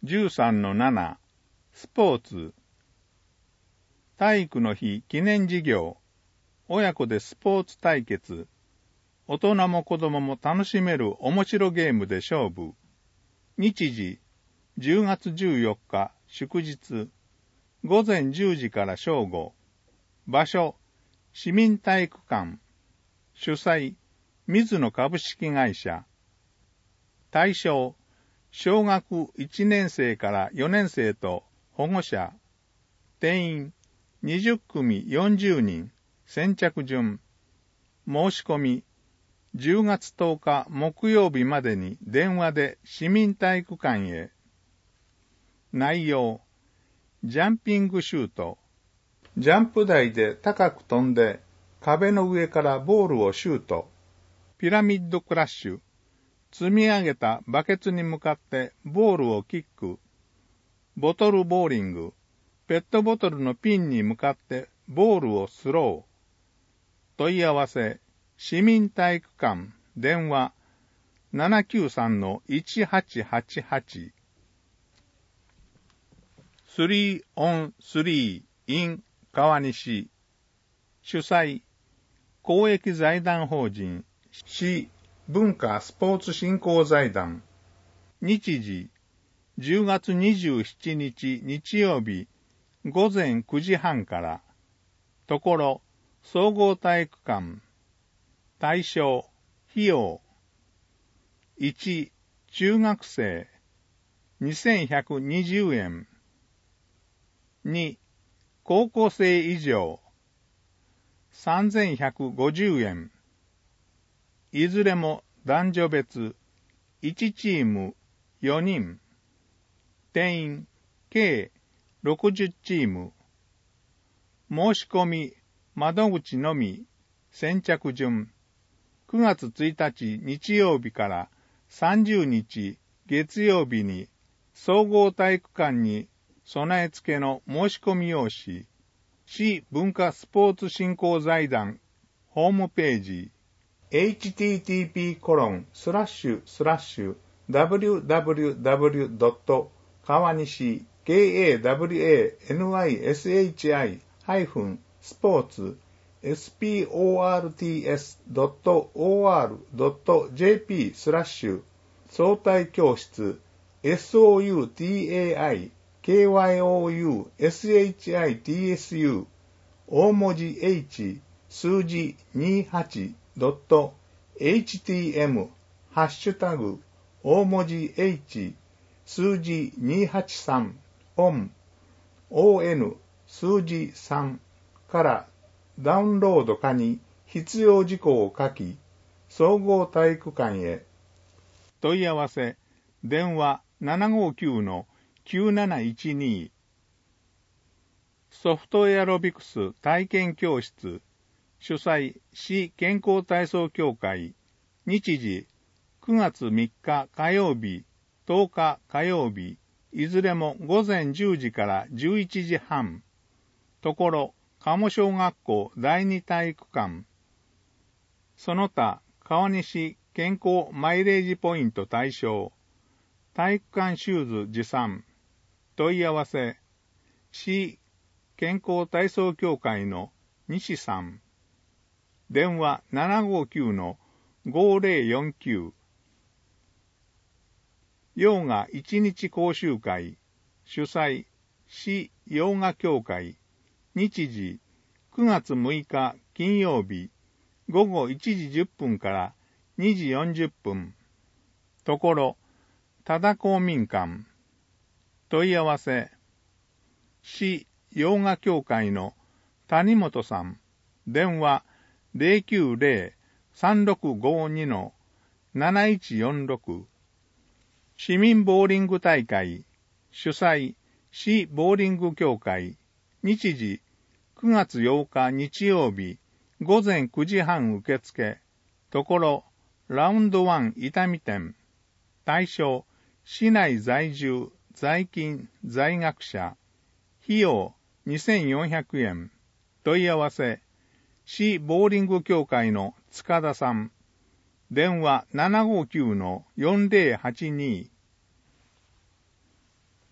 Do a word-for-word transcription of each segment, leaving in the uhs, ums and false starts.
じゅうさんのなな スポーツ体育の日記念事業親子でスポーツ対決大人も子供も楽しめる面白ゲームで勝負日時じゅうがつじゅうよっか祝日ごぜんじゅうじから正午場所市民体育館主催水野株式会社対象小学いちねん生からよねん生と保護者定員にじゅっくみよんじゅうにん先着順申し込みじゅうがつとおか木曜日までに電話で市民体育館へ内容ジャンピングシュートジャンプ台で高く飛んで壁の上からボールをシュートピラミッドクラッシュ積み上げたバケツに向かってボールをキックボトルボーリングペットボトルのピンに向かってボールをスロー問い合わせ市民体育館電話 ななきゅうさんのいちはちはちはち スリーオンスリー in 川西主催公益財団法人市文化スポーツ振興財団日時じゅうがつにじゅうしちにち日曜日ごぜんくじはんからところ総合体育館対象費用いち中学生にせんひゃくにじゅうえんに高校生以上さんぜんひゃくごじゅうえんいずれも男女別いちチームよにん定員計ろくじゅうチーム申し込み窓口のみ先着順くがつついたち日曜日からさんじゅうにち月曜日に総合体育館に備え付けの申し込み用紙市文化スポーツ振興財団ホームページ エイチティーティーピーコロンスラッシュスラッシュダブリューダブリューダブリュードット川西 ケーエーダブリューエーエヌワイエスエイチアイ ハイフンスポーツ エスピーオーアールティーエスドットオーアールドットジェーピー スラッシュ相対教室 エスオーユーティーエーアイケーワイオーユーエスエイチアイティーエスユー 大文字 H 数字にじゅうはちドットエイチティーエム ハッシュタグ大文字 H 数字にじゅうはちさん オン オーエヌ 数字さんからダウンロード可に必要事項を書き総合体育館へ問い合わせ電話 ななごーきゅうのきゅうなないちに ソフトエアロビクス体験教室主催市健康体操協会日時くがつみっか火曜日とおか火曜日いずれもごぜんじゅうじからじゅういちじはんところ鴨小学校第二体育館その他川西健康マイレージポイント対象体育館シューズ持参問い合わせ市健康体操協会の西さん電話 ななごーきゅうのごーぜろよんきゅう ヨーガ一日講習会主催市ヨーガ協会日時くがつむいか金曜日ごごいちじじゅっぷんからにじよんじゅっぷんところ多田公民館問い合わせ市ヨーガ協会の谷本さん電話 ゼロきゅうゼロ さんろくごに なないちよんろく 市民ボーリング大会主催市ボーリング協会日時くがつようか日曜日ごぜんくじはん受付ところラウンドワン伊丹店対象市内在住在勤在学者費用にせんよんひゃくえん問い合わせ市ボーリング協会の塚田さん電話 ななごーきゅうのよんぜろはちに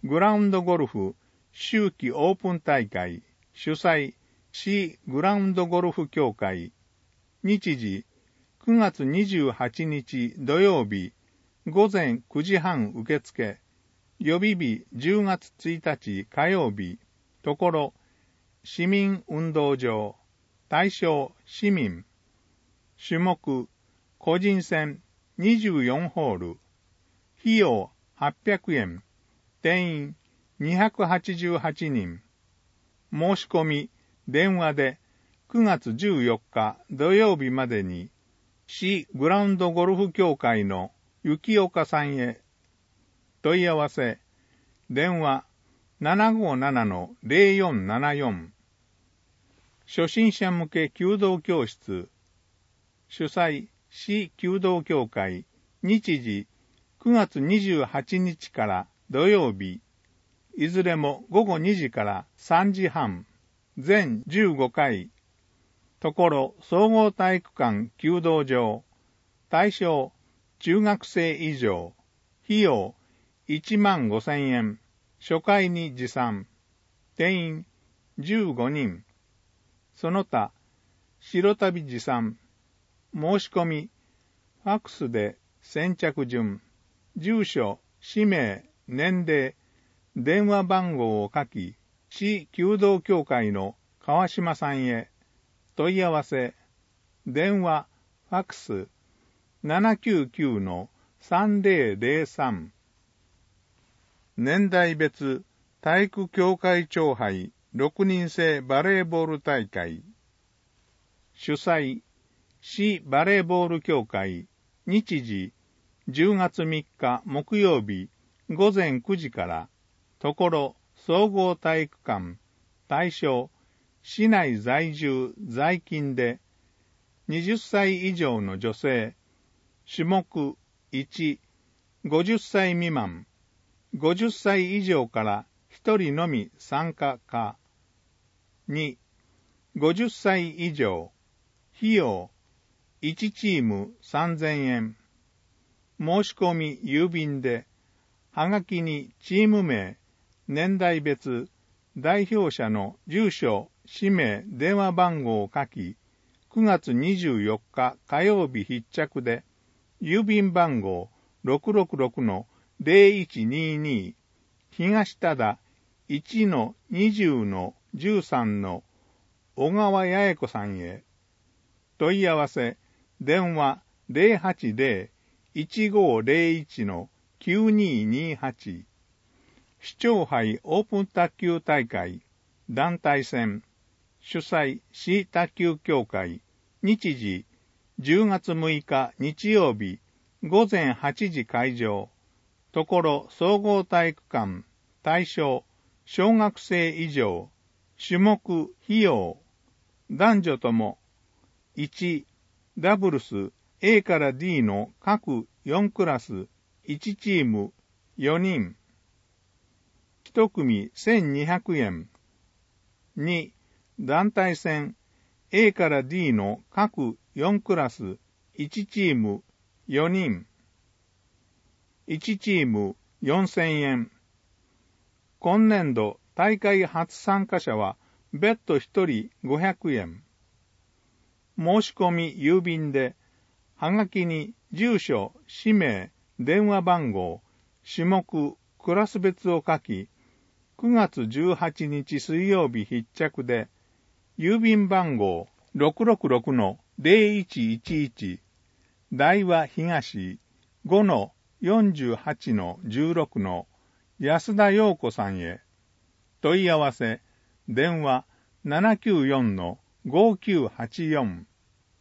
グラウンドゴルフ秋季オープン大会主催市グラウンドゴルフ協会。日時くがつにじゅうはちにち土曜日ごぜんくじはん受付。予備日じゅうがつついたち火曜日。ところ市民運動場。対象市民。種目個人戦にじゅうよんホール。費用はっぴゃくえん。定員にひゃくはちじゅうはちにん。申し込み電話でくがつじゅうよっか土曜日までに市グラウンドゴルフ協会の雪岡さんへ。問い合わせ電話 ななごななのぜろよんななよん。初心者向け弓道教室。主催市弓道協会。日時くがつにじゅうはちにちから土曜日。いずれもごごにじからさんじはん。全じゅうごかい。ところ総合体育館弓道場。対象中学生以上。費用いちまんごせんえん。初回に持参。定員じゅうごにん。その他白旅持参。申し込みファックスで先着順。住所、氏名、年齢、電話番号を書き、市弓道協会の川島さんへ。問い合わせ電話、ファックス ななきゅうきゅうのさんぜろぜろさん。年代別体育協会長杯ろくにん制バレーボール大会。主催市バレーボール協会。日時じゅうがつみっか木曜日ごぜんくじから。ところ総合体育館。対象市内在住在勤ではたち以上の女性。種目いち、ごじゅっさい未満。ごじゅっさい以上からひとりのみ参加か。に、ごじゅっさい以上。費用いちチームさんぜんえん。申し込み郵便で、はがきにチーム名、年代別、代表者の住所、氏名、電話番号を書き、くがつにじゅうよっか火曜日必着で、郵便番号 ろくろくろくのぜろいちにに、東多田 いちのにじゅうのじゅうさんの小川八重子さんへ。問い合わせ、電話 ぜろはちぜろ いちごぜろいちのきゅうににはち。市長杯オープン卓球大会団体戦。主催市卓球協会。日時じゅうがつむいか日曜日ごぜんはちじ会場。ところ総合体育館。対象小学生以上。種目費用男女ともいちダブルス A から D の各よんクラスいちチームよにん。いち組せんにひゃくえん。に団体戦 A から D の各よんクラスいちチームよにん。いちチームよんせんえん。今年度大会初参加者は別途ひとりごひゃくえん。申し込み郵便で、はがきに住所、氏名、電話番号、種目、クラス別を書き、くがつじゅうはちにち水曜日必着で、郵便番号 ろくろくろくのぜろいちいちいち、大和東 ごのよんじゅうはちのじゅうろくの安田陽子さんへ。問い合わせ、電話 ななきゅうよんのごきゅうはちよん。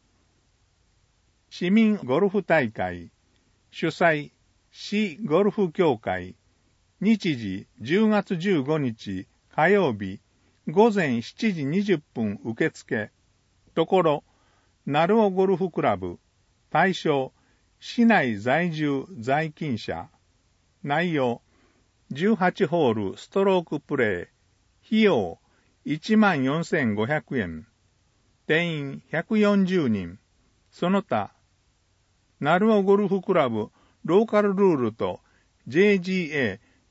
市民ゴルフ大会。主催、市ゴルフ協会。日時じゅうがつじゅうごにち火曜日ごぜんしちじにじゅっぷん受付。ところ、鳴尾ゴルフクラブ。対象、市内在住在勤者。内容、じゅうはちホールストロークプレイ。費用、いちまんよんせんごひゃくえん。定員ひゃくよんじゅうにん。その他、鳴尾ゴルフクラブローカルルールと ジェイジーエー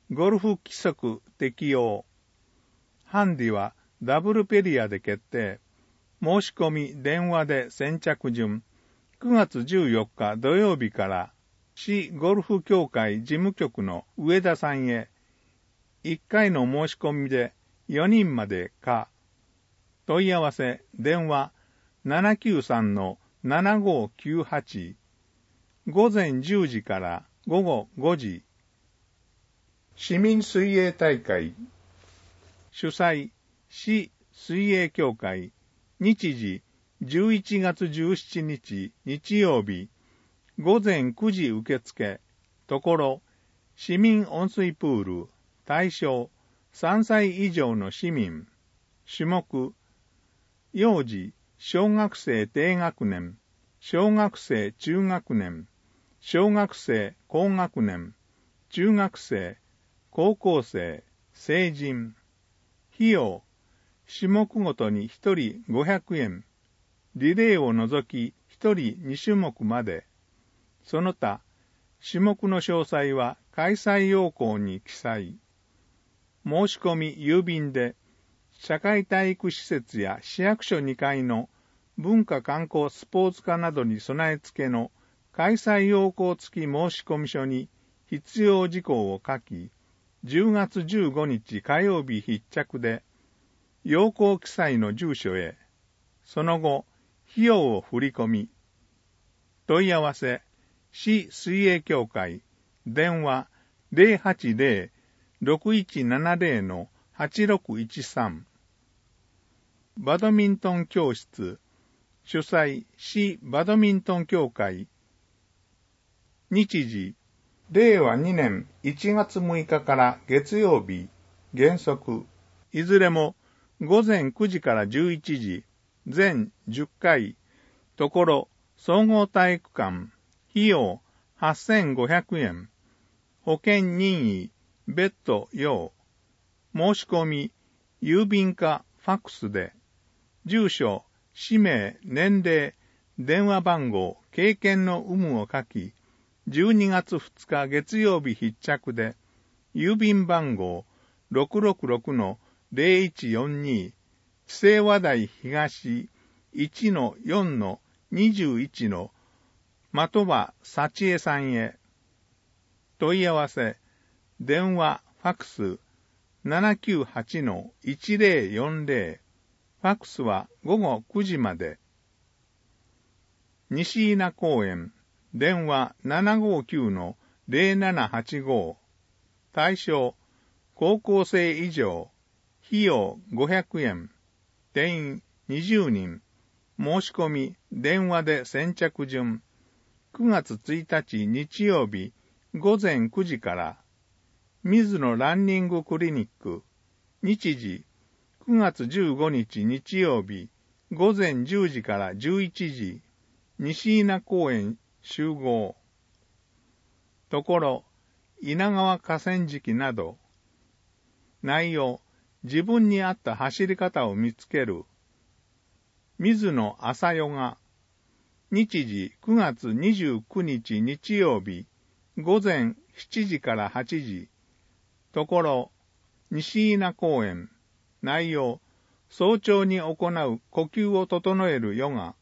ゴルフ規則適用。ハンディはダブルペリアで決定。申し込み電話で先着順。くがつじゅうよっか土曜日から市ゴルフ協会事務局の上田さんへ。いっかいの申し込みでよにんまでか。問い合わせ電話 ななきゅうさんのななごきゅうはち。午前じゅうじから午後ごじ。市民水泳大会。主催、市水泳協会。日時、じゅういちがつじゅうしちにち日曜日。午前くじ受付。ところ、市民温水プール。対象、さんさい以上の市民。種目、幼児、小学生低学年、小学生中学年、小学生高学年、中学生、高校生、成人。費用、種目ごとにひとりごひゃくえん。リレーを除きひとりにしゅもくまで。その他、種目の詳細は開催要項に記載。申し込み郵便で、社会体育施設や市役所にかいの文化観光スポーツ課などに備え付けの開催要項付き申込書に必要事項を書き、じゅうがつじゅうごにち火曜日必着で、要項記載の住所へ、その後、費用を振り込み、問い合わせ、市水泳協会、電話 ゼロはちゼロ ろくいちななゼロ のはちろくいちさん。バドミントン教室、主催、市バドミントン協会。日時、れいわにねんいちがつむいかから月曜日、原則、いずれもごぜんくじからじゅういちじ、全じゅっかい、ところ、総合体育館、費用はっせんごひゃくえん、保険任意、別途用、申し込み、郵便かファックスで、住所、氏名、年齢、電話番号、経験の有無を書き、じゅうにがつふつか月曜日必着で、郵便番号 ろくろくろくのぜろいちよんに、千世和台東 いちのよんのにじゅういちの、または幸江さんへ。問い合わせ、電話、ファックス、ななきゅうはちのいちぜろよんぜろ、ファックスはごごくじまで。西稲公園、電話 ななごきゅうのぜろななはちご。対象、高校生以上。費用ごひゃくえん。定員にじゅうにん。申し込み、電話で先着順。くがつついたち日曜日、ごぜんくじから。水野ランニングクリニック。日時、くがつじゅうごにち日曜日、ごぜんじゅうじからじゅういちじ。西稲公園集合。ところ、稲川河川敷など。内容、自分に合った走り方を見つける。水野朝ヨガ。日時くがつにじゅうくにち日曜日、ごぜんしちじからはちじ。ところ、西稲公園。内容、早朝に行う呼吸を整えるヨガ。